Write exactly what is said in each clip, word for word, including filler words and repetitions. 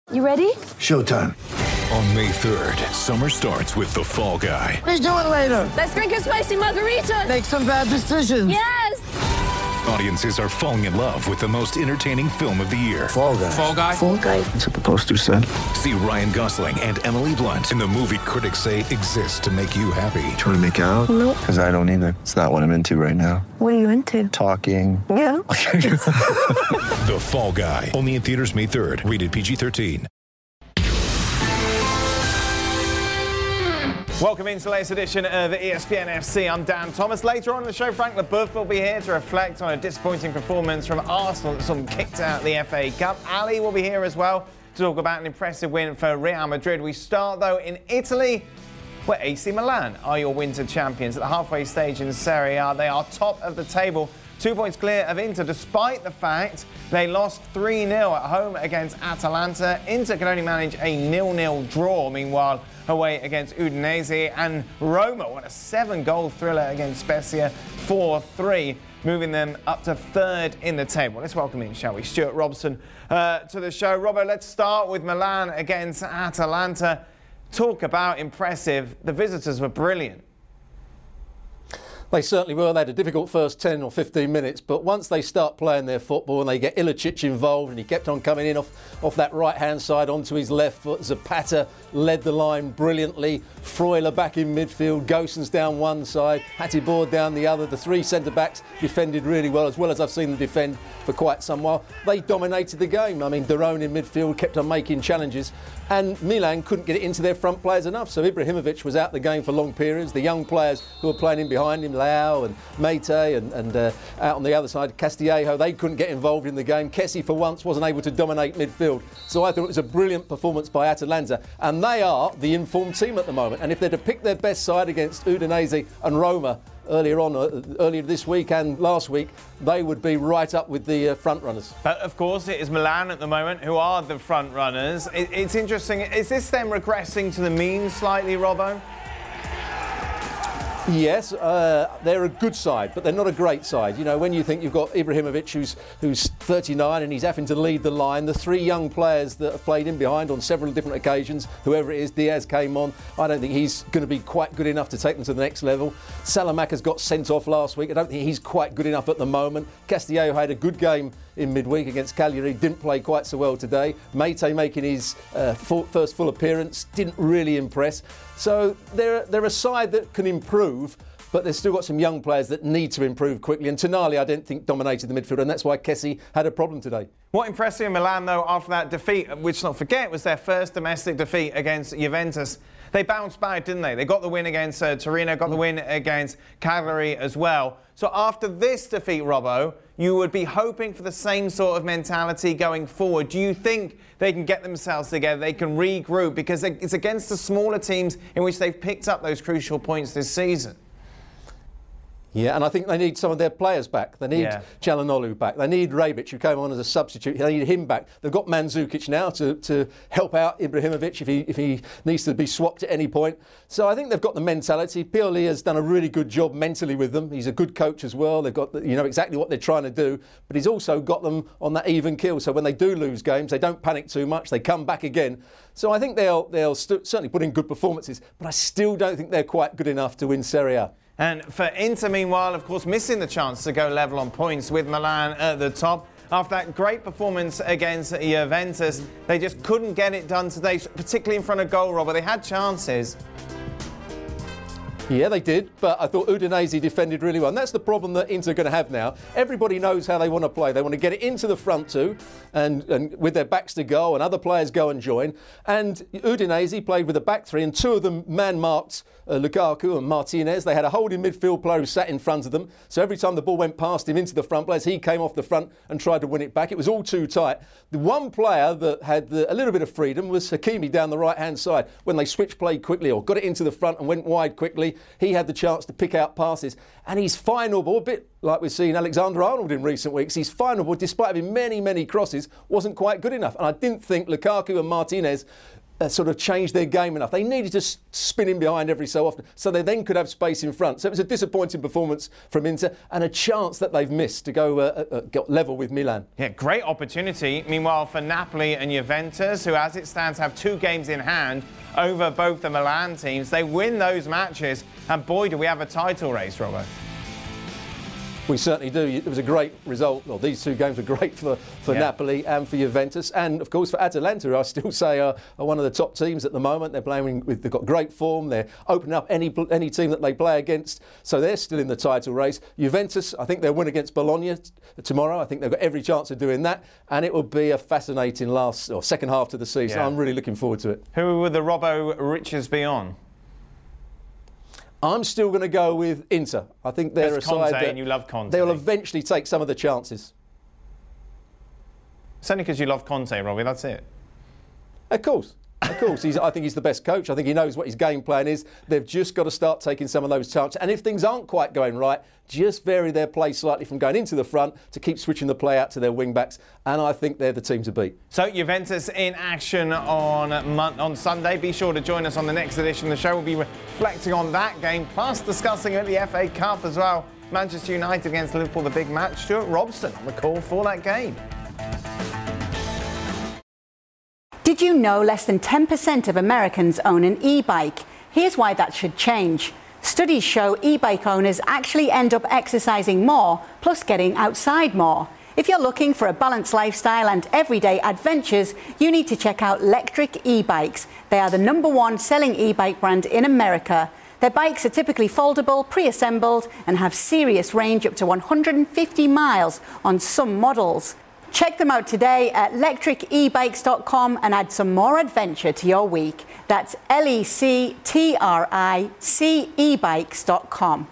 You ready? Showtime. On May third, summer starts with The Fall Guy. Let's do it later. Let's drink a spicy margarita. Make some bad decisions. Yes! Audiences are falling in love with the most entertaining film of the year. Fall Guy. Fall Guy? Fall Guy. That's what the poster said. See Ryan Gosling and Emily Blunt in the movie critics say exists to make you happy. Trying to make it out? Nope. Because I don't either. It's not what I'm into right now. What are you into? Talking. Yeah. The Fall Guy. Only in theaters May third. Rated P G thirteen. Welcome into the latest edition of E S P N F C. I'm Dan Thomas. Later on in the show, Frank Leboeuf will be here to reflect on a disappointing performance from Arsenal that saw them kicked out of the F A Cup. Ali will be here as well to talk about an impressive win for Real Madrid. We start, though, in Italy, where A C Milan are your winter champions. At the halfway stage in Serie A, they are top of the table, two points clear of Inter, despite the fact they lost three nil at home against Atalanta. Inter can only manage a nil nil draw, meanwhile, away against Udinese, and Roma won a seven-goal thriller against Spezia, four three, moving them up to third in the table. Let's welcome in, shall we, Stuart Robson uh, to the show. Robbo, let's start with Milan against Atalanta. Talk about impressive. The visitors were brilliant. They certainly were. They had a difficult first ten or fifteen minutes, but once they start playing their football and they get Ilicic involved, and he kept on coming in off, off that right-hand side onto his left foot. Zapata led the line brilliantly. Freuler back in midfield. Gosens down one side. Hatibor down the other. The three centre-backs defended really well, as well as I've seen them defend for quite some while. They dominated the game. I mean, Derone in midfield kept on making challenges, and Milan couldn't get it into their front players enough. So Ibrahimovic was out the game for long periods. The young players who were playing in behind him, Leao and Meite, and, and uh, out on the other side, Castillejo, they couldn't get involved in the game. Kessie, for once, wasn't able to dominate midfield. So I thought it was a brilliant performance by Atalanta, and they are the informed team at the moment. And if they're to pick their best side against Udinese and Roma earlier on, uh, earlier this week and last week, they would be right up with the uh, front runners. But of course, it is Milan at the moment who are the front runners. It, it's interesting. Is this them regressing to the mean slightly, Robbo? Yes, uh, they're a good side, but they're not a great side. You know, when you think you've got Ibrahimovic, who's who's thirty-nine and he's having to lead the line, the three young players that have played in behind on several different occasions, whoever it is, Diaz came on, I don't think he's going to be quite good enough to take them to the next level. Salamaca's got sent off last week. I don't think he's quite good enough at the moment. Castillejo had a good game in midweek against Cagliari, didn't play quite so well today. Meite making his uh, full, first full appearance, didn't really impress. So they're, they're a side that can improve, but they've still got some young players that need to improve quickly. And Tonali, I don't think, dominated the midfield, and that's why Kessie had a problem today. What impressed you in Milan, though, after that defeat, which, not forget, was their first domestic defeat against Juventus, they bounced back, didn't they? They got the win against uh, Torino, got the win against Cagliari as well. So after this defeat, Robbo, you would be hoping for the same sort of mentality going forward. Do you think they can get themselves together, they can regroup? Because it's against the smaller teams in which they've picked up those crucial points this season. Yeah, and I think they need some of their players back. They need yeah. Çalhanoğlu back. They need Rebic, who came on as a substitute. They need him back. They've got Mandzukic now to, to help out Ibrahimovic if he if he needs to be swapped at any point. So I think they've got the mentality. Pioli has done a really good job mentally with them. He's a good coach as well. They've got the, you know exactly what they're trying to do, but he's also got them on that even keel. So when they do lose games, they don't panic too much. They come back again. So I think they'll they'll st- certainly put in good performances, but I still don't think they're quite good enough to win Serie A. And for Inter, meanwhile, of course, missing the chance to go level on points with Milan at the top. After that great performance against Juventus, they just couldn't get it done today, particularly in front of goal, Robert. They had chances. Yeah, they did, but I thought Udinese defended really well. And that's the problem that Inter are going to have now. Everybody knows how they want to play. They want to get it into the front two, and, and with their backs to goal, and other players go and join. And Udinese played with a back three, and two of them man-marked uh, Lukaku and Martinez. They had a holding midfield player who sat in front of them. So every time the ball went past him into the front players, he came off the front and tried to win it back. It was all too tight. The one player that had the, a little bit of freedom was Hakimi down the right-hand side. When they switched play quickly or got it into the front and went wide quickly, he had the chance to pick out passes. And his final ball, a bit like we've seen Alexander-Arnold in recent weeks, his final ball, despite having many, many crosses, wasn't quite good enough. And I didn't think Lukaku and Martinez Uh, sort of changed their game enough. They needed to s- spin in behind every so often, so they then could have space in front. So it was a disappointing performance from Inter and a chance that they've missed to go uh, uh, got level with Milan. Yeah, great opportunity. Meanwhile, for Napoli and Juventus, who as it stands have two games in hand over both the Milan teams, they win those matches, and boy, do we have a title race, Robert. We certainly do. It was a great result. Well, these two games were great for, for yeah. Napoli and for Juventus, and of course for Atalanta, who I still say are, are one of the top teams at the moment. They're playing with, they've got great form. They're opening up any any team that they play against, so they're still in the title race. Juventus, I think they'll win against Bologna t- tomorrow. I think they've got every chance of doing that, and it will be a fascinating last or second half to the season. Yeah. I'm really looking forward to it. Who would the Robbo riches be on? I'm still going to go with Inter. I think they're There's a side Conte, that and you love Conte. they'll eventually take some of the chances. It's only because you love Conte, Robbie, that's it. Of course. Of course, he's, I think he's the best coach. I think he knows what his game plan is. They've just got to start taking some of those chances. And if things aren't quite going right, just vary their play slightly from going into the front to keep switching the play out to their wing-backs. And I think they're the team to beat. So Juventus in action on mon- on Sunday. Be sure to join us on the next edition of the show. We'll be reflecting on that game, plus discussing at the F A Cup as well. Manchester United against Liverpool, the big match. Stuart Robson on the call for that game. Did you know less than ten percent of Americans own an e-bike? Here's why that should change. Studies show e-bike owners actually end up exercising more, plus getting outside more. If you're looking for a balanced lifestyle and everyday adventures, you need to check out Lectric e-bikes. They are the number one selling e-bike brand in America. Their bikes are typically foldable, pre-assembled, and have serious range up to one hundred fifty miles on some models. Check them out today at lectric e bikes dot com and add some more adventure to your week. That's L E C T R I C e bikes dot com.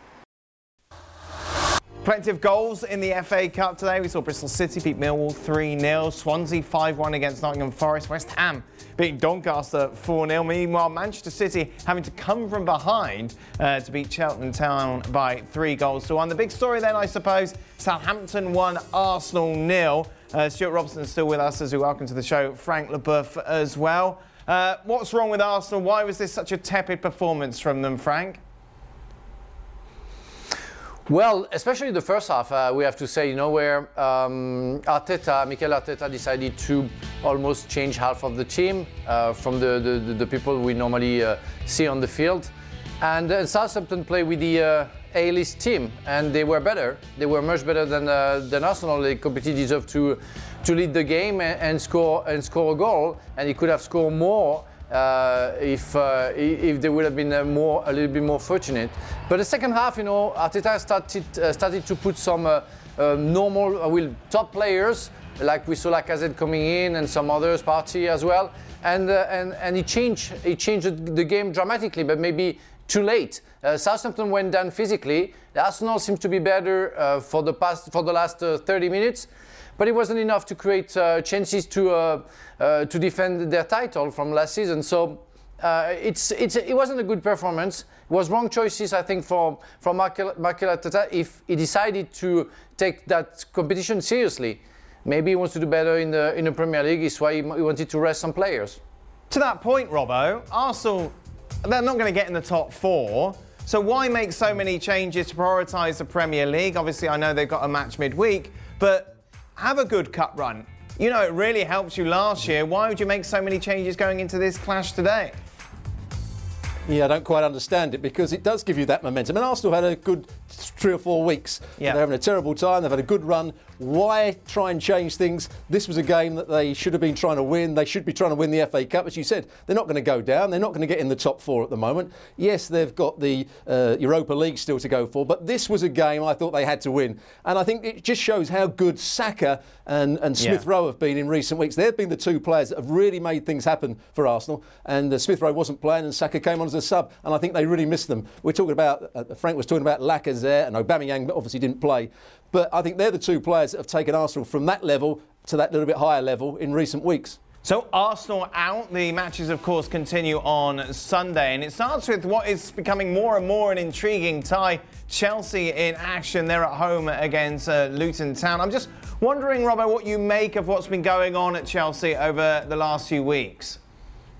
Plenty of goals in the F A Cup today. We saw Bristol City beat Millwall three nil, Swansea five one against Nottingham Forest, West Ham beating Doncaster four nil. Meanwhile, Manchester City having to come from behind uh, to beat Cheltenham Town by three goals to one. The big story then, I suppose, Southampton one, Arsenal nil. Uh, Stuart Robson is still with us as we welcome to the show Frank Leboeuf as well. Uh, what's wrong with Arsenal? Why was this such a tepid performance from them, Frank? Well, especially the first half, uh, we have to say, you know, where um, Arteta, Mikel Arteta decided to almost change half of the team uh, from the, the, the people we normally uh, see on the field. And uh, Southampton played with the uh, A-list team, and they were better. They were much better than uh, than Arsenal. They completely deserved to to lead the game and, and score and score a goal, and he could have scored more. Uh, if uh, if they would have been uh, more a little bit more fortunate, but the second half, you know, Arteta started uh, started to put some uh, uh, normal, uh, well, top players like we saw Lacazette coming in and some others, Partey as well, and uh, and and he changed he changed the game dramatically, but maybe too late. Uh, Southampton went down physically. The Arsenal seemed to be better uh, for the past for the last uh, thirty minutes. But it wasn't enough to create uh, chances to uh, uh, to defend their title from last season. So uh, it's it's it wasn't a good performance. It was wrong choices, I think, for from Mikel Arteta. If he decided to take that competition seriously, maybe he wants to do better in the in the Premier League. It's why he, he wanted to rest some players. To that point, Robbo, Arsenal, they're not going to get in the top four. So why make so many changes to prioritise the Premier League? Obviously, I know they've got a match midweek, but have a good cup run. You know, it really helped you last year. Why would you make so many changes going into this clash today? Yeah, I don't quite understand it, because it does give you that momentum. And Arsenal had a good three or four weeks. Yeah. They're having a terrible time. They've had a good run. Why try and change things? This was a game that they should have been trying to win. They should be trying to win the F A Cup. As you said, they're not going to go down. They're not going to get in the top four at the moment. Yes, they've got the uh, Europa League still to go for, but this was a game I thought they had to win. And I think it just shows how good Saka and, and Smith Yeah. Rowe have been in recent weeks. They've been the two players that have really made things happen for Arsenal. And uh, Smith Rowe wasn't playing and Saka came on as a sub. And I think they really missed them. We're talking about, uh, Frank was talking about Lacazette and Aubameyang, but obviously didn't play. But I think they're the two players that have taken Arsenal from that level to that little bit higher level in recent weeks. So Arsenal out. The matches, of course, continue on Sunday. And it starts with what is becoming more and more an intriguing tie. Chelsea in action. They're at home against uh, Luton Town. I'm just wondering, Robbo, what you make of what's been going on at Chelsea over the last few weeks.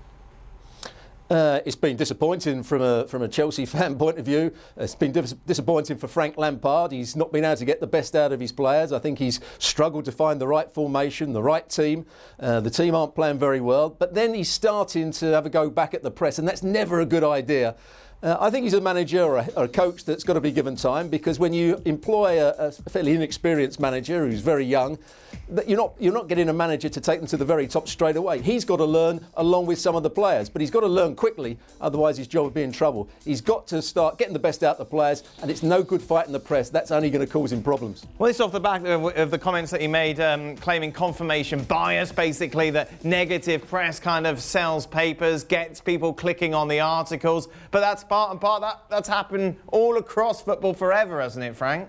Uh, it's been disappointing from a from a Chelsea fan point of view. It's been dis- disappointing for Frank Lampard. He's not been able to get the best out of his players. I think he's struggled to find the right formation, the right team. Uh, the team aren't playing very well. But then he's starting to have a go back at the press, and that's never a good idea. Uh, I think he's a manager or a, or a coach that's got to be given time, because when you employ a, a fairly inexperienced manager who's very young, that you're not you're not getting a manager to take them to the very top straight away. He's got to learn along with some of the players, but he's got to learn quickly, otherwise his job will be in trouble. He's got to start getting the best out of the players, and it's no good fighting the press. That's only going to cause him problems. Well, this is off the back of, of the comments that he made, um, claiming confirmation bias, basically that negative press kind of sells papers, gets people clicking on the articles, but that's part and part. That, that's happened all across football forever, hasn't it, Frank?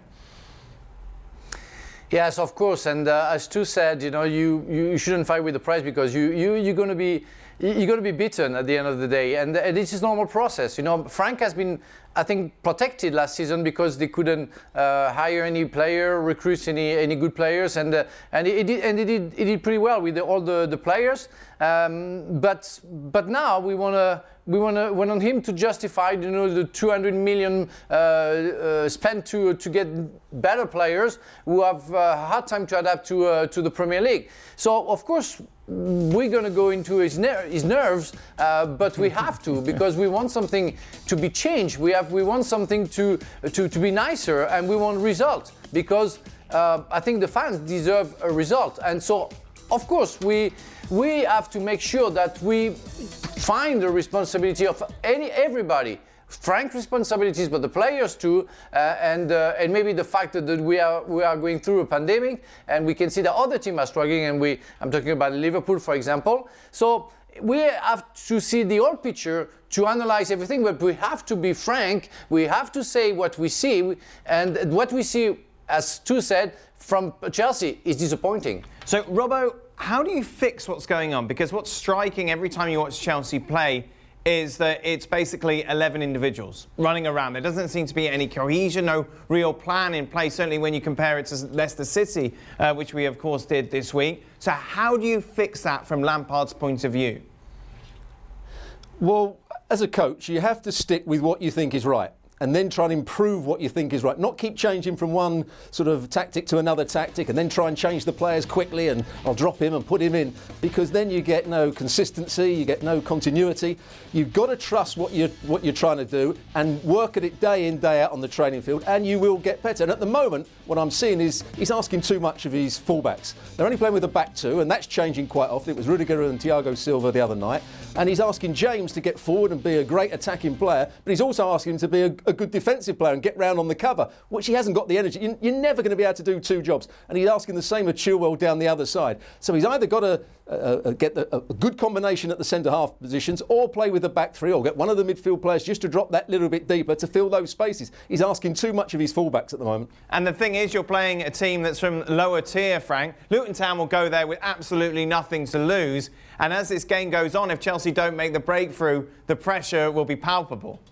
Yes, of course. And uh, as Stu said, you know, you, you shouldn't fight with the press, because you, you, you're going to be you're going to be beaten at the end of the day. And, and this is normal process. You know, Frank has been, I think, protected last season because they couldn't uh, hire any player, recruit any any good players, and uh, and he did and he did he did pretty well with the, all the the players. Um, but but now we want to. We want to want him to justify, you know, the two hundred million uh, uh, spent to to get better players who have a uh, hard time to adapt to uh, to the Premier League. So of course we're going to go into his, ner- his nerves, uh, but we have to, because we want something to be changed. We have we want something to to to be nicer, and we want results, because uh, I think the fans deserve a result. And so of course we we have to make sure that we find the responsibility of any everybody, Frank's responsibilities, but the players too, uh, and uh, and maybe the fact that, that we are we are going through a pandemic, and we can see that other teams are struggling, and we I'm talking about Liverpool, for example. So we have to see the whole picture to analyze everything, but we have to be frank. We have to say what we see, and what we see, as Stu said, from Chelsea is disappointing. So, Robbo, how do you fix what's going on? Because what's striking every time you watch Chelsea play is that it's basically eleven individuals running around. There doesn't seem to be any cohesion, no real plan in place, certainly when you compare it to Leicester City, uh, which we, of course, did this week. So how do you fix that from Lampard's point of view? Well, as a coach, you have to stick with what you think is right, and then try and improve what you think is right. Not keep changing from one sort of tactic to another tactic, and then try and change the players quickly, and I'll drop him and put him in, because then you get no consistency, you get no continuity. You've got to trust what you're, what you're trying to do and work at it day in, day out on the training field, and you will get better. And at the moment, what I'm seeing is he's asking too much of his fullbacks. They're only playing with a back two, and that's changing quite often. It was Rudiger and Thiago Silva the other night. And he's asking James to get forward and be a great attacking player, but he's also asking him to be a, a good defensive player and get round on the cover, which he hasn't got the energy. You, you're never going to be able to do two jobs. And he's asking the same of Chilwell down the other side. So he's either got to uh, uh, get the, a good combination at the centre-half positions, or play with the back three, or get one of the midfield players just to drop that little bit deeper to fill those spaces. He's asking too much of his fullbacks at the moment. And the thing is, you're playing a team that's from lower tier, Frank. Luton Town will go there with absolutely nothing to lose. And as this game goes on, if Chelsea don't make the breakthrough, the pressure will be palpable.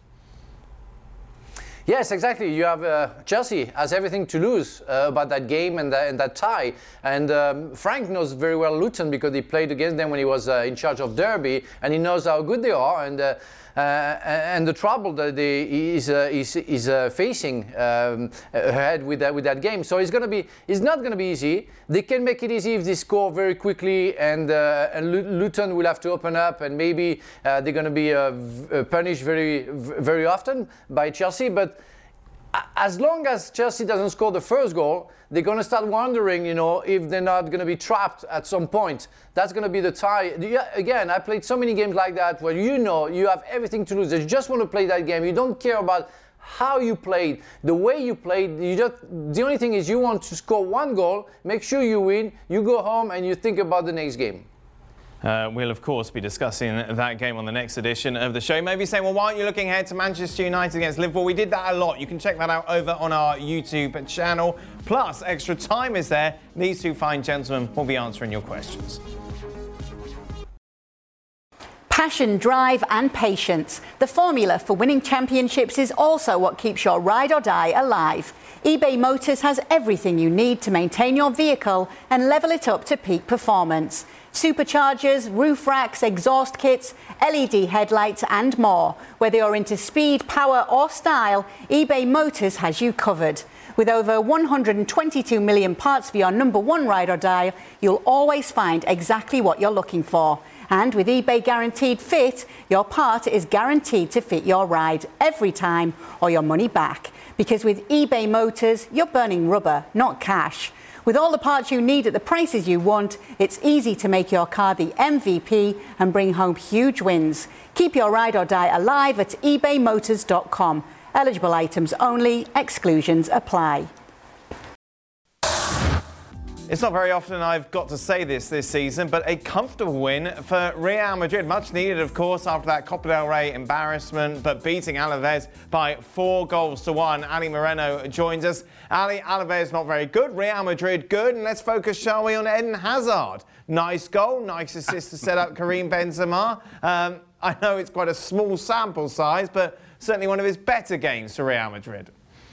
Yes, exactly. You have uh, Chelsea has everything to lose uh, about that game and, that, and that tie. And um, Frank knows very well Luton, because he played against them when he was uh, in charge of Derby, and he knows how good they are, and uh, uh, and the trouble that they is uh, is, is uh, facing um, ahead with that with that game. So it's gonna be it's not gonna be easy. They can make it easy if they score very quickly, and uh, and Luton will have to open up, and maybe uh, they're gonna be uh, v- punished very very often by Chelsea, but as long as Chelsea doesn't score the first goal, they're going to start wondering, you know, if they're not going to be trapped at some point. That's going to be the tie. Again, I played so many games like that where you know you have everything to lose. You just want to play that game. You don't care about how you played, the way you played. You just, the only thing is you want to score one goal, make sure you win, you go home, and you think about the next game. Uh, we'll, of course, be discussing that game on the next edition of the show. Maybe saying, well, why aren't you looking ahead to Manchester United against Liverpool? We did that a lot. You can check that out over on our YouTube channel. Plus, extra time is there. These two fine gentlemen will be answering your questions. Passion, drive and patience. The formula for winning championships is also what keeps your ride or die alive. eBay Motors has everything you need to maintain your vehicle and level it up to peak performance. Superchargers, roof racks, exhaust kits, L E D headlights and more. Whether you're into speed, power or style, eBay Motors has you covered. With over one hundred twenty-two million parts for your number one ride or die, you'll always find exactly what you're looking for. And with eBay Guaranteed Fit, your part is guaranteed to fit your ride every time or your money back. Because with eBay Motors, you're burning rubber, not cash. With all the parts you need at the prices you want, it's easy to make your car the M V P and bring home huge wins. Keep your ride or die alive at ebay motors dot com. Eligible items only, exclusions apply. It's not very often I've got to say this this season, but a comfortable win for Real Madrid. Much needed, of course, after that Copa del Rey embarrassment, but beating Alaves by four goals to one. Ali Moreno joins us. Ali, Alaves not very good, Real Madrid good, and let's focus, shall we, on Eden Hazard. Nice goal, nice assist to set up Karim Benzema. Um, I know it's quite a small sample size, but certainly one of his better games for Real Madrid.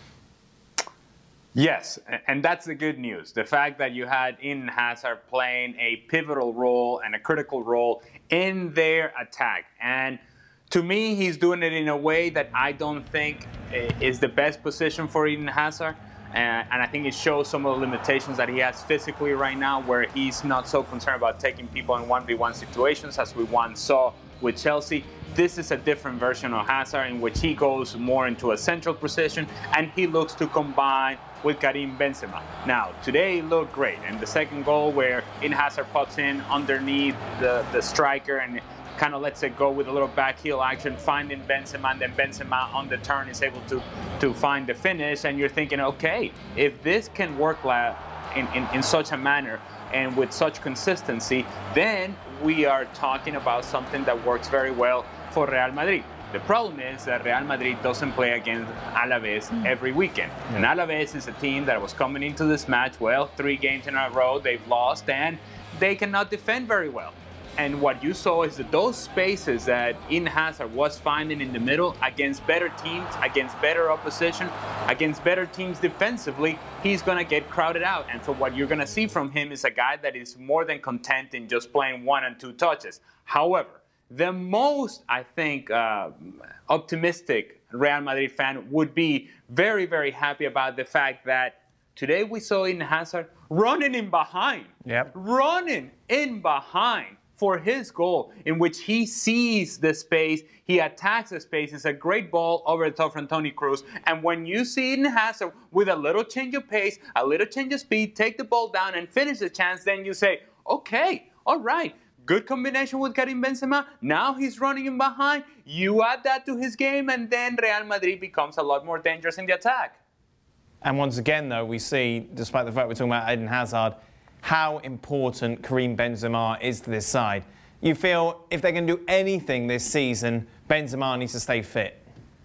Yes, and that's the good news. The fact that you had Eden Hazard playing a pivotal role and a critical role in their attack. And to me, he's doing it in a way that I don't think is the best position for Eden Hazard. And I think it shows some of the limitations that he has physically right now, where he's not so concerned about taking people in one v one situations as we once saw with Chelsea. This is a different version of Hazard in which he goes more into a central position and he looks to combine with Karim Benzema. Now, today looked great. And the second goal where Eden Hazard pops in underneath the, the striker and kind of lets it go with a little back heel action, finding Benzema, and then Benzema on the turn is able to, to find the finish. And you're thinking, okay, if this can work in, in, in such a manner and with such consistency, then we are talking about something that works very well for Real Madrid. The problem is that Real Madrid doesn't play against Alaves mm. every weekend. Mm. And Alaves is a team that was coming into this match, well, three games in a row, they've lost, and they cannot defend very well. And what you saw is that those spaces that Eden Hazard was finding in the middle against better teams, against better opposition, against better teams defensively, he's going to get crowded out. And so what you're going to see from him is a guy that is more than content in just playing one and two touches. However, the most, I think, uh, optimistic Real Madrid fan would be very, very happy about the fact that today we saw Eden Hazard running in behind. Yep. Running in behind for his goal, in which he sees the space, he attacks the space. It's a great ball over the top from Toni Kroos. And when you see Eden Hazard with a little change of pace, a little change of speed, take the ball down and finish the chance, then you say, okay, all right. Good combination with Karim Benzema. Now he's running in behind. You add that to his game, and then Real Madrid becomes a lot more dangerous in the attack. And once again, though, we see, despite the fact we're talking about Eden Hazard, how important Karim Benzema is to this side. You feel if they can do anything this season, Benzema needs to stay fit.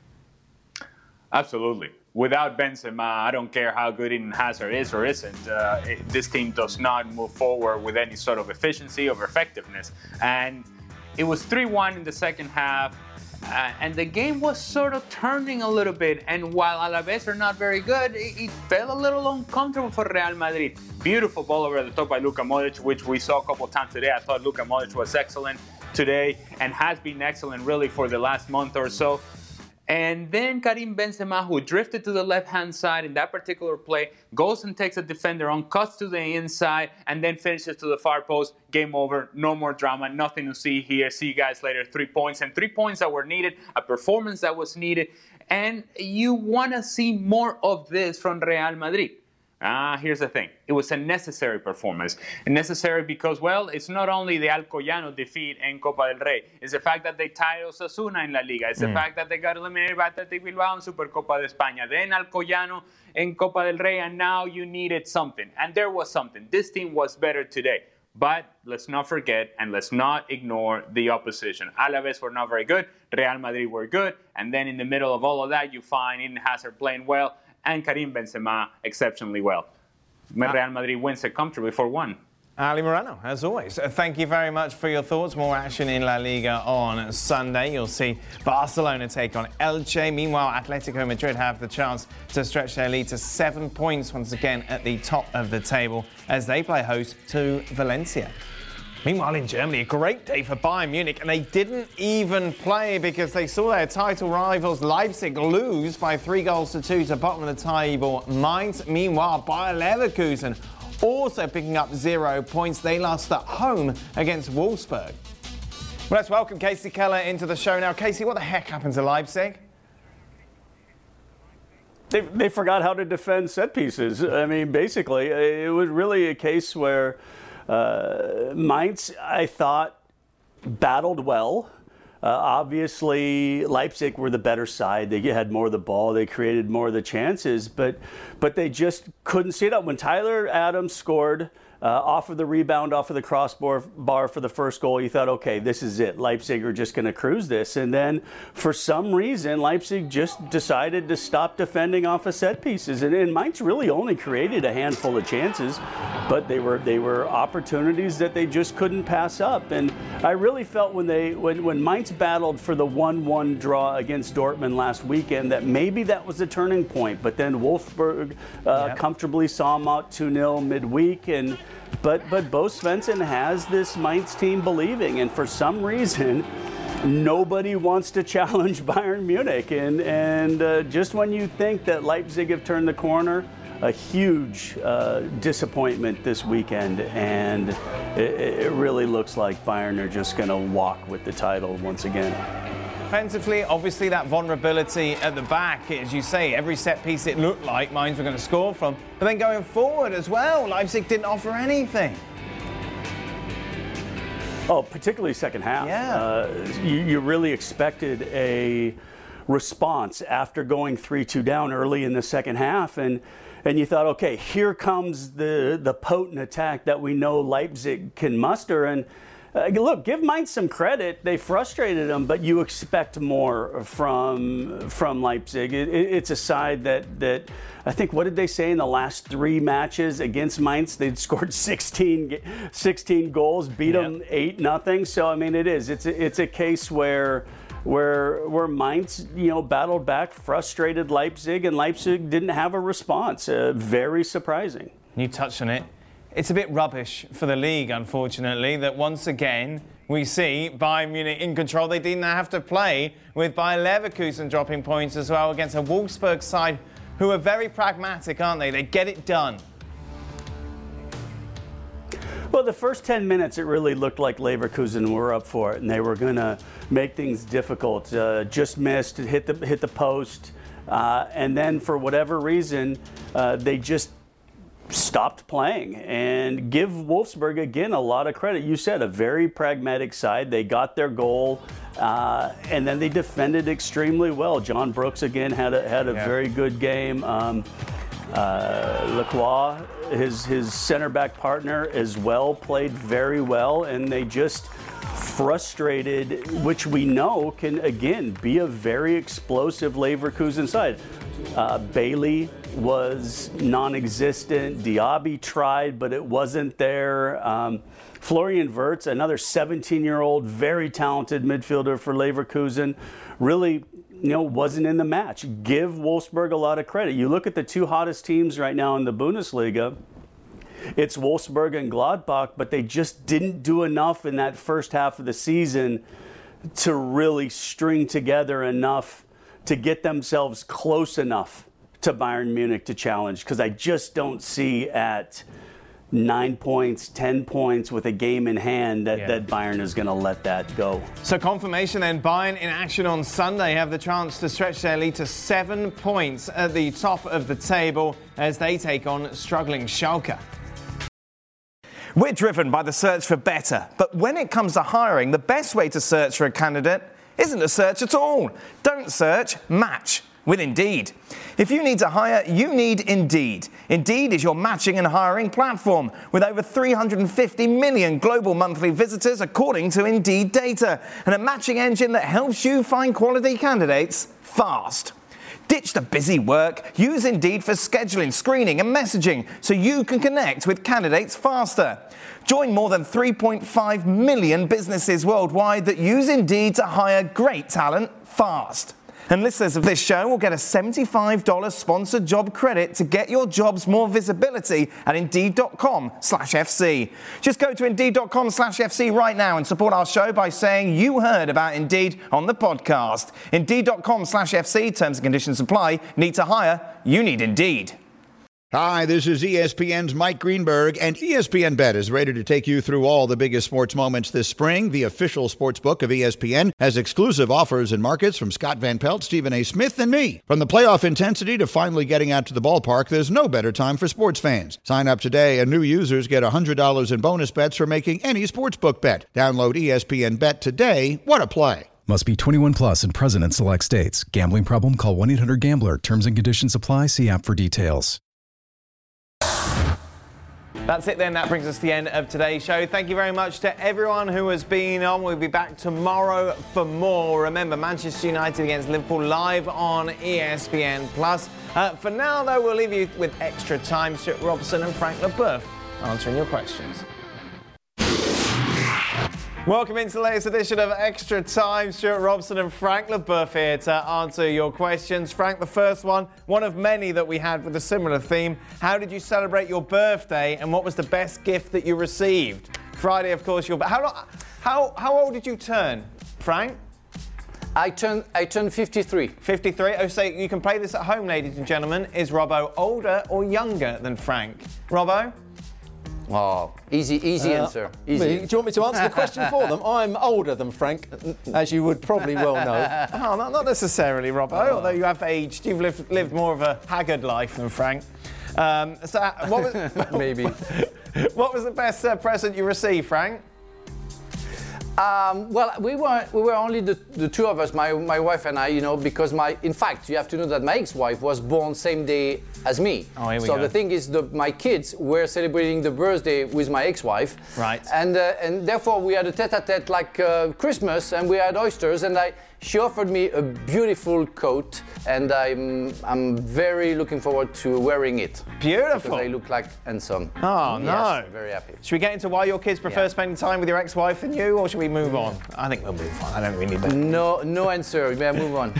Absolutely. Without Benzema, I don't care how good Eden Hazard is or isn't, uh, it, this team does not move forward with any sort of efficiency or effectiveness. And it was three one in the second half, uh, and the game was sort of turning a little bit. And while Alaves are not very good, it, it felt a little uncomfortable for Real Madrid. Beautiful ball over the top by Luka Modric, which we saw a couple of times today. I thought Luka Modric was excellent today and has been excellent really for the last month or so. And then Karim Benzema, who drifted to the left-hand side in that particular play, goes and takes a defender on, cuts to the inside, and then finishes to the far post. Game over. No more drama. Nothing to see here. See you guys later. Three points. And three points that were needed. A performance that was needed. And you want to see more of this from Real Madrid. Ah, here's the thing. It was a necessary performance. Necessary because, well, it's not only the Alcoyano defeat in Copa del Rey. It's the fact that they tied Osasuna in La Liga. It's mm. the fact that they got eliminated by Athletic Bilbao in Supercopa de España. Then Alcoyano in Copa del Rey, and now you needed something. And there was something. This team was better today. But let's not forget and let's not ignore the opposition. Alaves were not very good. Real Madrid were good. And then in the middle of all of that, you find Eden Hazard playing well and Karim Benzema exceptionally well. Real Madrid wins it comfortably four one. Ali Moreno, as always, thank you very much for your thoughts. More action in La Liga on Sunday. You'll see Barcelona take on Elche. Meanwhile, Atletico Madrid have the chance to stretch their lead to seven points once again at the top of the table as they play host to Valencia. Meanwhile, in Germany, a great day for Bayern Munich, and they didn't even play because they saw their title rivals Leipzig lose by three goals to two to bottom of the table Mainz. Meanwhile, Bayer Leverkusen also picking up zero points. They lost at home against Wolfsburg. Well, let's welcome Casey Keller into the show now. Casey, what the heck happened to Leipzig? They, they forgot how to defend set pieces. I mean, basically, it was really a case where uh, Mainz, I thought, battled well. Uh, obviously, Leipzig were the better side. They had more of the ball. They created more of the chances, but but they just couldn't see it up. When Tyler Adams scored uh, off of the rebound, off of the crossbar bar for the first goal, you thought, okay, this is it. Leipzig are just going to cruise this. And then, for some reason, Leipzig just decided to stop defending off of set pieces. And, and Mainz really only created a handful of chances, but they were they were opportunities that they just couldn't pass up. And I really felt when they when when Mainz battled for the one one draw against Dortmund last weekend that maybe that was a turning point. But then Wolfsburg uh, yep. comfortably saw them out two nil midweek. And but but Bo Svensson has this Mainz team believing, and for some reason, nobody wants to challenge Bayern Munich. And and uh, just when you think that Leipzig have turned the corner, a huge uh, disappointment this weekend, and it, it really looks like Bayern are just going to walk with the title once again. Defensively, obviously that vulnerability at the back, as you say, every set piece it looked like Mainz were going to score from. But then going forward as well, Leipzig didn't offer anything. Oh, particularly second half. Yeah. Uh, you, you really expected a response after going three two down early in the second half, and and you thought, okay, here comes the the potent attack that we know Leipzig can muster. And uh, look, give Mainz some credit. They frustrated them, but you expect more from from Leipzig. It, it, it's a side that that I think, what did they say in the last three matches against Mainz? They'd scored sixteen, sixteen goals, beat yep. them eight nothing. So I mean, it is. It's a, it's a case where. Where where Mainz, you know, battled back, frustrated Leipzig, and Leipzig didn't have a response. Uh, very surprising. You touched on it. It's a bit rubbish for the league, unfortunately, that once again we see Bayern Munich in control. They didn't have to play with Bayer Leverkusen dropping points as well against a Wolfsburg side who are very pragmatic, aren't they? They get it done. Well, the first ten minutes, it really looked like Leverkusen were up for it, and they were going to make things difficult. Uh, just missed, hit the hit the post, uh, and then for whatever reason, uh, they just stopped playing. And give Wolfsburg again a lot of credit. You said a very pragmatic side. They got their goal, uh, and then they defended extremely well. John Brooks again had a had a yeah. very good game. Um, Uh, Lacroix, his his center back partner as well, played very well, and they just frustrated, which we know can again be a very explosive Leverkusen side. Uh, Bailey was non-existent. Diaby tried, but it wasn't there. Um, Florian Wirtz, another seventeen-year-old, very talented midfielder for Leverkusen, really, you know, wasn't in the match. Give Wolfsburg a lot of credit. You look at the two hottest teams right now in the Bundesliga, it's Wolfsburg and Gladbach, but they just didn't do enough in that first half of the season to really string together enough to get themselves close enough to Bayern Munich to challenge, because I just don't see at nine points, ten points with a game in hand that, yeah. that Bayern is going to let that go. So confirmation then, Bayern in action on Sunday have the chance to stretch their lead to seven points at the top of the table as they take on struggling Schalke. We're driven by the search for better, but when it comes to hiring, the best way to search for a candidate isn't to search at all. Don't search, match with Indeed. If you need to hire, you need Indeed. Indeed is your matching and hiring platform with over three hundred fifty million global monthly visitors according to Indeed data, and a matching engine that helps you find quality candidates fast. Ditch the busy work. Use Indeed for scheduling, screening and messaging so you can connect with candidates faster. Join more than three point five million businesses worldwide that use Indeed to hire great talent fast. And listeners of this show will get a seventy-five dollars sponsored job credit to get your jobs more visibility at Indeed.com slash FC. Just go to Indeed.com slash FC right now and support our show by saying you heard about Indeed on the podcast. Indeed.com slash FC. Terms and conditions apply. Need to hire? You need Indeed. Hi, this is E S P N's Mike Greenberg, and E S P N Bet is ready to take you through all the biggest sports moments this spring. The official sports book of E S P N has exclusive offers and markets from Scott Van Pelt, Stephen A. Smith, and me. From the playoff intensity to finally getting out to the ballpark, there's no better time for sports fans. Sign up today, and new users get one hundred dollars in bonus bets for making any sportsbook bet. Download E S P N Bet today. What a play. Must be twenty-one plus and present in select states. Gambling problem? Call one eight hundred gambler. Terms and conditions apply. See app for details. That's it then. That brings us to the end of today's show. Thank you very much to everyone who has been on. We'll be back tomorrow for more. Remember, Manchester United against Liverpool live on E S P N plus. Uh, for now, though, we'll leave you with Extra Time. Stuart Robson and Frank Leboeuf answering your questions. Welcome into the latest edition of Extra Time. Stuart Robson and Frank Leboeuf here to answer your questions. Frank, the first one, one of many that we had with a similar theme. How did you celebrate your birthday, and what was the best gift that you received? Friday, of course, your how how how old did you turn, Frank? I turned I turned fifty-three. fifty-three. Oh, so you can play this at home, ladies and gentlemen. Is Robbo older or younger than Frank? Robbo? Oh, easy, easy Uh, answer. Easy. Do you want me to answer the question for them? I'm older than Frank, as you would probably well know. Oh, not, not necessarily, Robbo, oh. although you have aged. You've lived, lived more of a haggard life than Frank. Um, so, what was, Maybe. What was the best uh, present you received, Frank? Um, well, we were we were only the, the two of us, my my wife and I, you know, because my in fact you have to know that my ex-wife was born same day as me. Oh, here we so go. the thing is, the, my kids were celebrating the birthday with my ex-wife. Right. And uh, and therefore we had a tete-a-tete like uh, Christmas, and we had oysters, and I she offered me a beautiful coat, and I'm I'm very looking forward to wearing it. Beautiful. Because I look like handsome. Oh no. Yes, very happy. Should we get into why your kids prefer Yeah. spending time with your ex-wife than you, or should we move on? I think we'll move on. I don't really need that. No, no answer. Yeah, move on.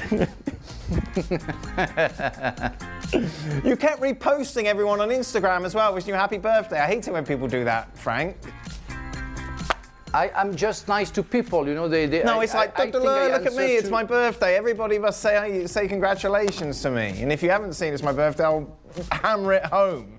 You kept reposting everyone on Instagram as well, wishing you a happy birthday. I hate it when people do that, Frank. I, I'm just nice to people, you know. They, they No, I, it's like, I, I look think I at me, answer it's to- my birthday. Everybody must say say congratulations to me. And if you haven't seen it's my birthday, I'll hammer it home.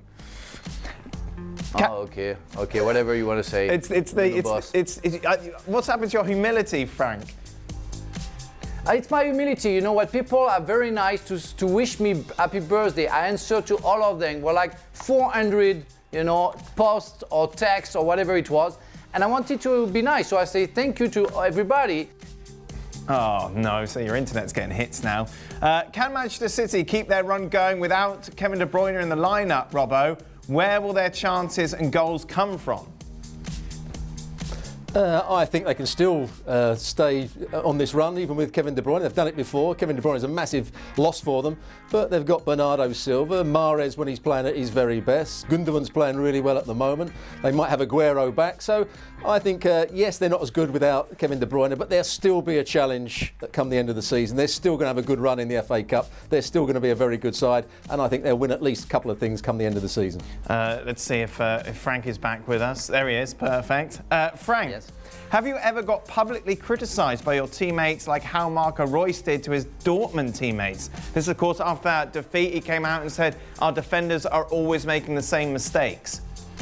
Oh, okay, okay, whatever you want to say. It's it's the, You're it's, boss. it's it's uh, what's happened to your humility, Frank? Uh, It's my humility, you know what? People are very nice to to wish me happy birthday. I answer to all of them. Well, like four hundred, you know, posts or texts or whatever it was, and I wanted to be nice, so I say thank you to everybody. Oh no, so your internet's getting hits now. Uh, can Manchester City keep their run going without Kevin De Bruyne in the lineup, Robbo? Where will their chances and goals come from? Uh, I think they can still uh, stay on this run, even with Kevin De Bruyne. They've done it before. Kevin De Bruyne is a massive loss for them, but they've got Bernardo Silva. Mahrez, when he's playing at his very best. Gundogan's playing really well at the moment. They might have Aguero back. So I think, uh, yes, they're not as good without Kevin De Bruyne, but there'll still be a challenge come the end of the season. They're still going to have a good run in the F A Cup. They're still going to be a very good side, and I think they'll win at least a couple of things come the end of the season. Uh, let's see if, uh, if Frank is back with us. There he is. Perfect. Uh, Frank. Yes. Have you ever got publicly criticised by your teammates like how Marco Reus did to his Dortmund teammates? This, of course, after that defeat, he came out and said, our defenders are always making the same mistakes.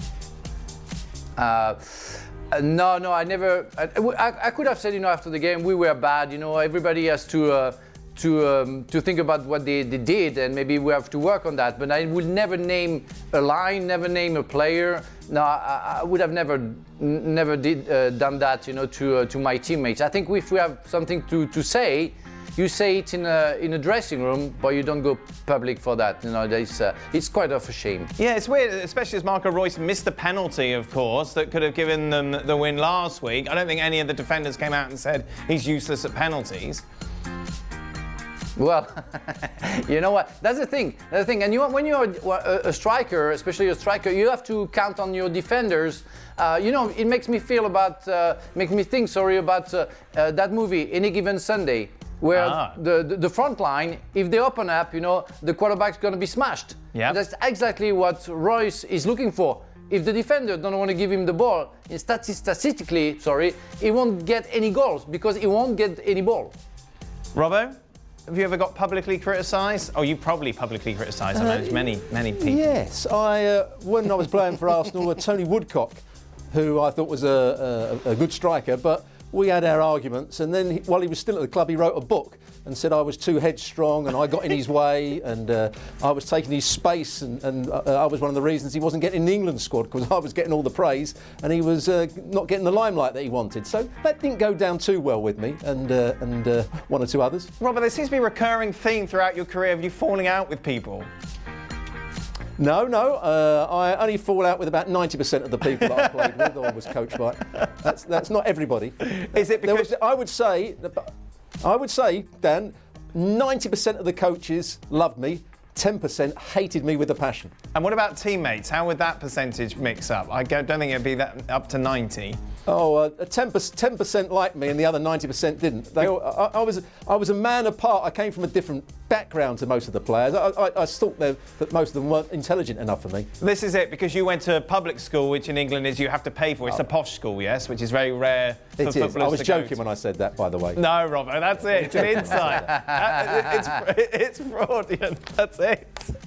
Uh, uh, no, no, I never. I, I, I could have said, you know, after the game, we were bad. You know, everybody has to uh, to um, to think about what they, they did, and maybe we have to work on that. But I would never name a line, never name a player. No, I, I would have never, n- never did uh, done that, you know, to uh, to my teammates. I think if we have something to, to say, you say it in a in a dressing room, but you don't go public for that. You know, it's uh, it's quite of a shame. Yeah, it's weird, especially as Marco Reus missed the penalty, of course, that could have given them the win last week. I don't think any of the defenders came out and said he's useless at penalties. Well, you know what? That's the thing. That's the thing. And you, when you're a, a striker, especially a striker, you have to count on your defenders. Uh, you know, it makes me feel about, uh, make me think, sorry, about uh, uh, that movie, Any Given Sunday, where ah. the, the the front line, if they open up, you know, the quarterback's going to be smashed. Yeah. That's exactly what Royce is looking for. If the defender don't want to give him the ball, statistically, sorry, he won't get any goals because he won't get any ball. Robbo, have you ever got publicly criticised? Oh, you probably publicly criticised. I manage many, many people. Yes, I uh, when I was playing for Arsenal, Tony Woodcock, who I thought was a, a, a good striker, but we had our arguments, and then he, while he was still at the club, he wrote a book and said I was too headstrong and I got in his way and uh, I was taking his space, and, and uh, I was one of the reasons he wasn't getting in the England squad, because I was getting all the praise and he was uh, not getting the limelight that he wanted. So that didn't go down too well with me and uh, and uh, one or two others. Robert, there seems to be a recurring theme throughout your career of you falling out with people. No, no. Uh, I only fall out with about ninety percent of the people that I played with or was coached by. That's that's not everybody. Is it because... Was, I would say, I would say, Dan, ninety percent of the coaches loved me, ten percent hated me with a passion. And what about teammates? How would that percentage mix up? I don't think it'd be that up to ninety. Oh, uh, ten percent liked me and the other ninety percent didn't. They, I, I, was, I was a man apart. I came from a different background to most of the players. I, I, I thought that most of them weren't intelligent enough for me. This is it, because you went to public school, which in England is you have to pay for. It's oh. a posh school, yes, which is very rare for it footballers is. I was to joking go to. when I said that, by the way. No, Robert, that's it. It's an insight. uh, it's, it's fraudulent. That's it.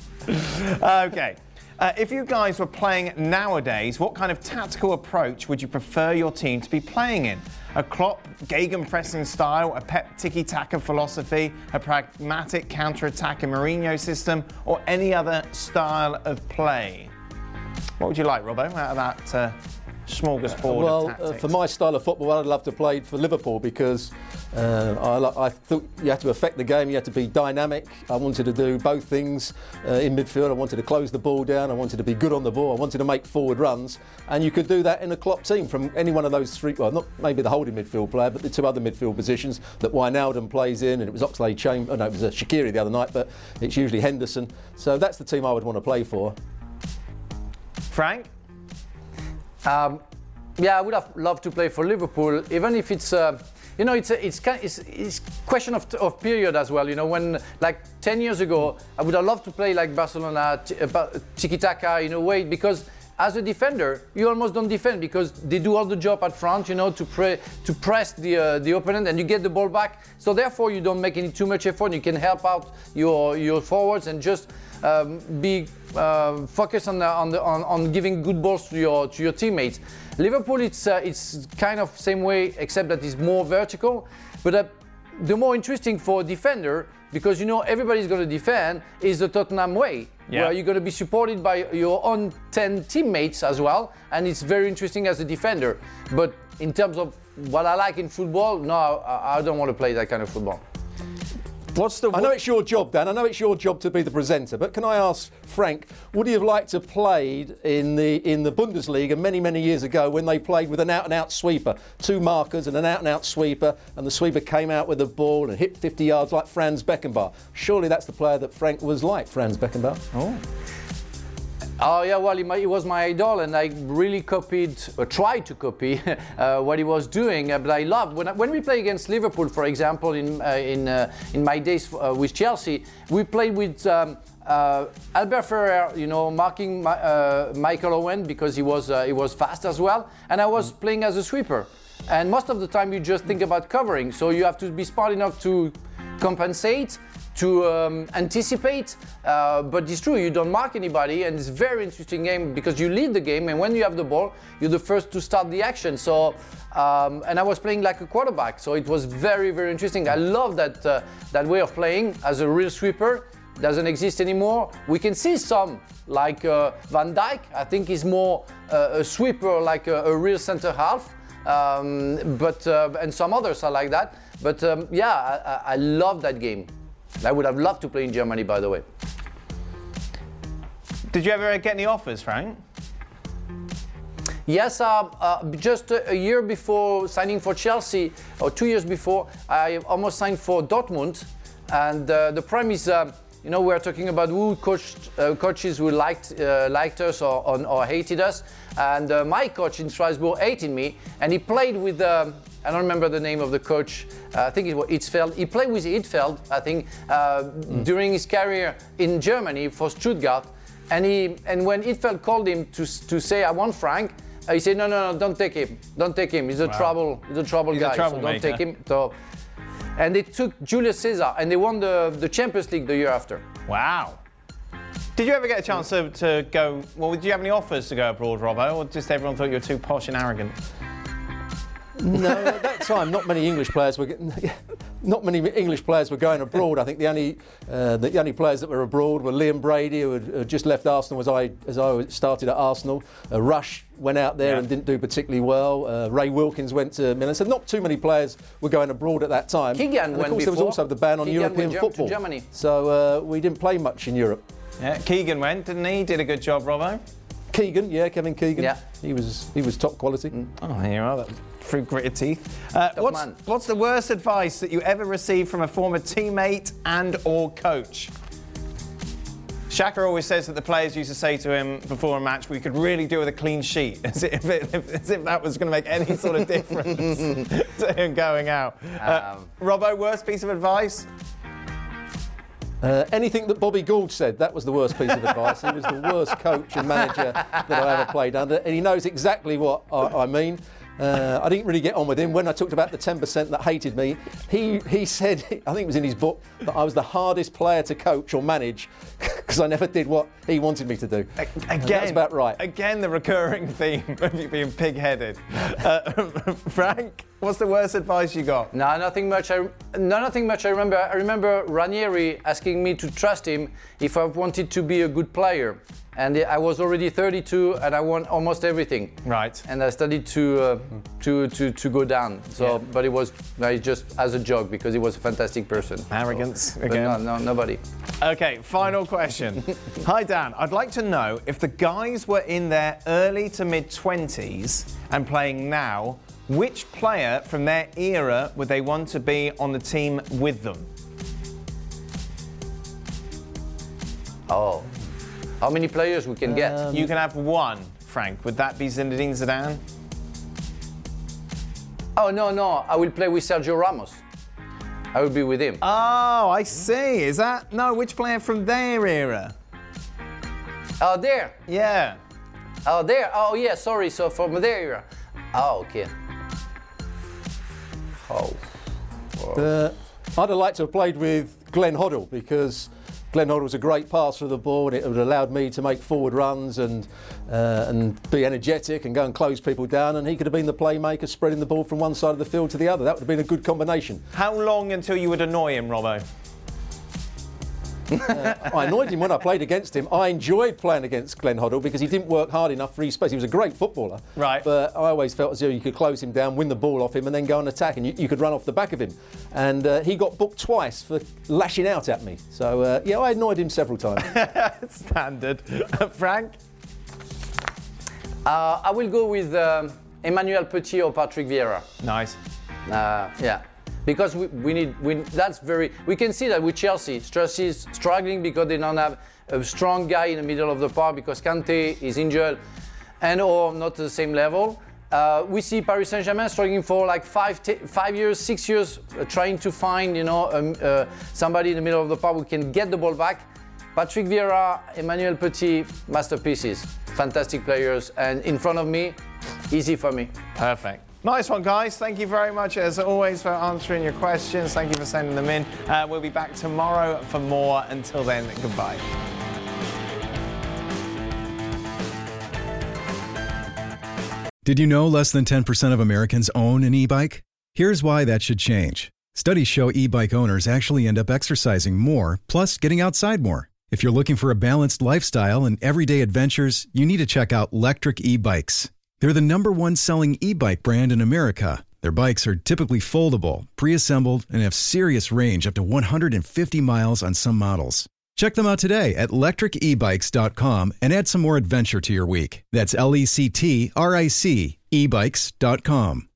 Okay. Uh, if you guys were playing nowadays, what kind of tactical approach would you prefer your team to be playing in? A Klopp gegenpressing style, a Pep tiki-taka philosophy, a pragmatic counter-attack and Mourinho system, or any other style of play? What would you like, Robbo, out of that uh, smorgasbord well, of tactics? Uh, for my style of football, I'd love to play for Liverpool because uh, I, I thought you had to affect the game, you had to be dynamic. I wanted to do both things uh, in midfield. I wanted to close the ball down, I wanted to be good on the ball, I wanted to make forward runs, and you could do that in a Klopp team from any one of those three, well, not maybe the holding midfield player, but the two other midfield positions that Wijnaldum plays in, and it was Oxlade-Chamberlain, oh no, it was uh, Shaqiri the other night, but it's usually Henderson. So that's the team I would want to play for. Frank? Um, yeah, I would have loved to play for Liverpool, even if it's, uh, you know, it's a, it's kind, it's, it's question of, of period as well. You know, when like ten years ago, I would have loved to play like Barcelona, t- uh, tiki-taka in a way, because as a defender, you almost don't defend because they do all the job at front, you know, to pre- to press the uh, the opponent, and you get the ball back. So therefore, you don't make any too much effort. You can help out your your forwards and just um, be uh, focused on the, on, the, on on giving good balls to your to your teammates. Liverpool, it's uh, it's kind of same way, except that it's more vertical, but uh, the more interesting for a defender, because you know everybody's going to defend, is the Tottenham way, yeah. where you're going to be supported by your own ten teammates as well, and it's very interesting as a defender. But in terms of what I like in football, no, I, I don't want to play that kind of football. What's the? I know it's your job, Dan. I know it's your job to be the presenter. But can I ask Frank, would you have liked to have played in the in the Bundesliga many many years ago when they played with an out and out sweeper, two markers and an out and out sweeper, and the sweeper came out with the ball and hit fifty yards like Franz Beckenbauer? Surely that's the player that Frank was like, Franz Beckenbauer. Oh. Oh yeah, well, he was my idol, and I really copied, or tried to copy, uh, what he was doing. Uh, but I loved when I, when we play against Liverpool, for example, in uh, in uh, in my days uh, with Chelsea, we played with um, uh, Albert Ferrer, you know, marking my, uh, Michael Owen because he was uh, he was fast as well, and I was mm. playing as a sweeper. And most of the time, you just think about covering, so you have to be smart enough to compensate, to um, anticipate, uh, but it's true, you don't mark anybody, and it's a very interesting game because you lead the game, and when you have the ball, you're the first to start the action. So, um, and I was playing like a quarterback, so it was very, very interesting. I love that uh, that way of playing as a real sweeper. Doesn't exist anymore. We can see some, like uh, Van Dijk, I think he's more uh, a sweeper, like a, a real center half, um, but uh, and some others are like that. But um, yeah, I, I love that game. I would have loved to play in Germany, by the way. Did you ever get any offers, Frank? Yes, uh, uh, just a, a year before signing for Chelsea, or two years before, I almost signed for Dortmund. And uh, the problem is, uh, you know, we're talking about who coached, uh, coaches who liked uh, liked us or, or, or hated us. And uh, my coach in Strasbourg hated me, and he played with, um, I don't remember the name of the coach, uh, I think it was Hitzfeld. He played with Hitzfeld, I think, uh, mm. during his career in Germany for Stuttgart. And he and when Hitzfeld called him to to say, I want Frank, uh, he said, no, no, no, don't take him. Don't take him. He's a wow. trouble, he's a trouble he's guy, a so don't take him. So, and they took Julius Caesar, and they won the, the Champions League the year after. Wow. Did you ever get a chance to, to go, well, did you have any offers to go abroad, Robbo, or just everyone thought you were too posh and arrogant? No, at that time, not many English players were getting, not many English players were going abroad. I think the only uh, the only players that were abroad were Liam Brady, who had, had just left Arsenal as I as I started at Arsenal. Uh, Rush went out there yeah. and didn't do particularly well. Uh, Ray Wilkins went to Milan. So not too many players were going abroad at that time. Keegan and went of course, before. there was also the ban on Keegan European went football. to Germany. So uh, we didn't play much in Europe. Yeah, Keegan went, didn't he? Did a good job, Robbo. Keegan, yeah, Kevin Keegan. Yeah. He was he was top quality. Mm. Oh, here you are, that through gritted teeth. Uh, what's, what's the worst advice that you ever received from a former teammate and or coach? Xhaka always says that the players used to say to him before a match, we could really do with a clean sheet, as if, it, as if that was going to make any sort of difference to him going out. Uh, um, Robbo, worst piece of advice? Uh, anything that Bobby Gould said, that was the worst piece of advice. He was the worst coach and manager that I ever played under, and he knows exactly what I, I mean. Uh, I didn't really get on with him. When I talked about the ten percent that hated me, he, he said, I think it was in his book, that I was the hardest player to coach or manage because I never did what he wanted me to do. Again, that's about right. Again, the recurring theme of you being pig-headed. Uh, Frank, what's the worst advice you got? No, nothing much. I, no, nothing much. I remember. I remember Ranieri asking me to trust him if I wanted to be a good player. And I was already thirty-two, and I won almost everything. Right. And I started to uh, to, to to go down. So, yeah. but it was uh, just as a joke because he was a fantastic person. Arrogance so, again. But no, no, nobody. Okay, final question. Hi Dan, I'd like to know if the guys were in their early to mid twenties and playing now, which player from their era would they want to be on the team with them? Oh. How many players we can um, get? You can have one, Frank. Would that be Zinedine Zidane? Oh, no, no. I will play with Sergio Ramos. I will be with him. Oh, I see. Is that... No, which player from their era? Oh, there? Yeah. Oh, there? Oh, yeah, sorry. So from their era. Oh, okay. Oh. Uh, I'd have liked to have played with Glenn Hoddle because... Glenn Hoddle was a great passer of the ball, and it would have allowed me to make forward runs and uh, and be energetic and go and close people down, and he could have been the playmaker spreading the ball from one side of the field to the other. That would have been a good combination. How long until you would annoy him, Robbo? Uh, I annoyed him when I played against him. I enjoyed playing against Glenn Hoddle because he didn't work hard enough for his space. He was a great footballer, right? But I always felt as though you could close him down, win the ball off him, and then go and attack, and you, you could run off the back of him. And uh, he got booked twice for lashing out at me. So uh, yeah, I annoyed him several times. Standard. Frank? Uh, I will go with um, Emmanuel Petit or Patrick Vieira. Nice. Uh, yeah. Because we, we need, we, that's very, we can see that with Chelsea. Chelsea is struggling because they don't have a strong guy in the middle of the park because Kante is injured and or not at the same level. Uh, we see Paris Saint-Germain struggling for like five, t- five years, six years, uh, trying to find, you know, um, uh, somebody in the middle of the park who can get the ball back. Patrick Vieira, Emmanuel Petit, masterpieces, fantastic players, and in front of me, easy for me. Perfect. Nice one, guys. Thank you very much, as always, for answering your questions. Thank you for sending them in. Uh, we'll be back tomorrow for more. Until then, goodbye. Did you know less than ten percent of Americans own an e-bike? Here's why that should change. Studies show e-bike owners actually end up exercising more, plus getting outside more. If you're looking for a balanced lifestyle and everyday adventures, you need to check out Lectric e-bikes. They're the number one selling e-bike brand in America. Their bikes are typically foldable, pre-assembled, and have serious range up to one hundred fifty miles on some models. Check them out today at lectric e bikes dot com and add some more adventure to your week. That's L E C T R I C e bikes dot com.